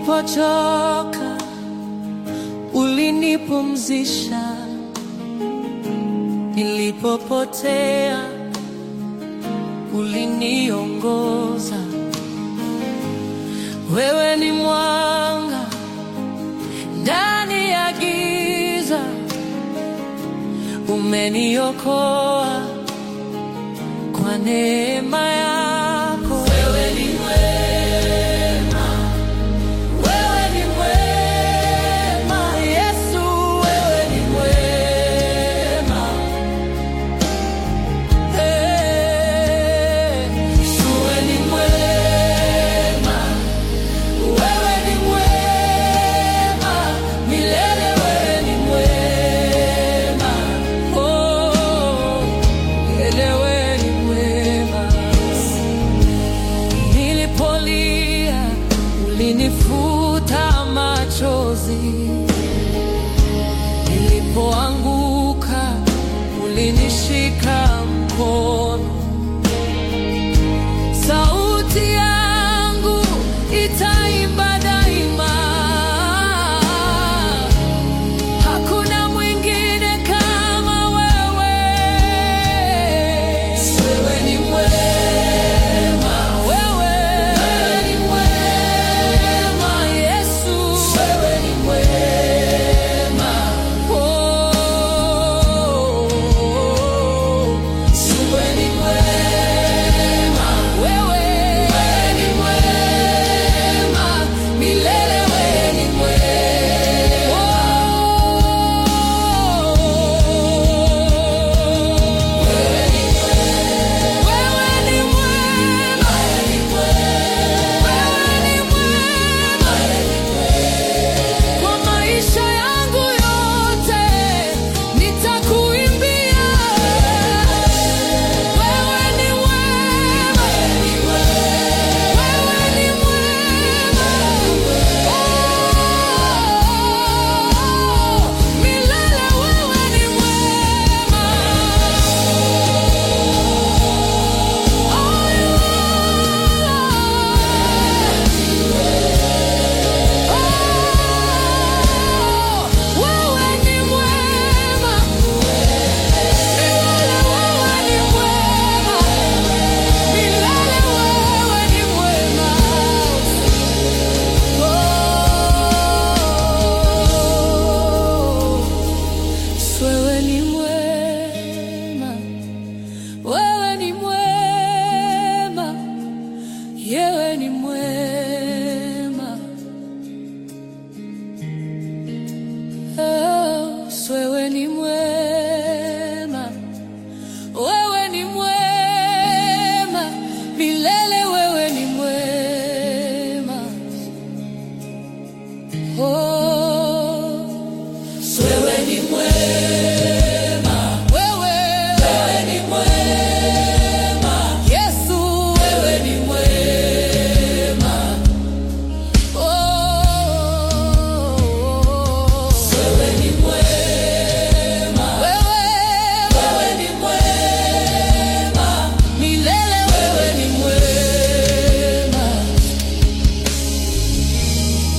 Nilipochoka ulinipumzisha, nilipopotea uliniongoza. Wewe ni mwanga ndani ya giza, umeniokoa kwa neema yako. Wewe ni mwema, wewe ni mwema, Yesu, wewe ni mwema. Yesu, wewe ni mwema, wewe ni mwema, milele wewe ni mwema. Oh, milele wewe ni mwema. Nilipolia ulinifuta machozi, nilipoanguka ulinishika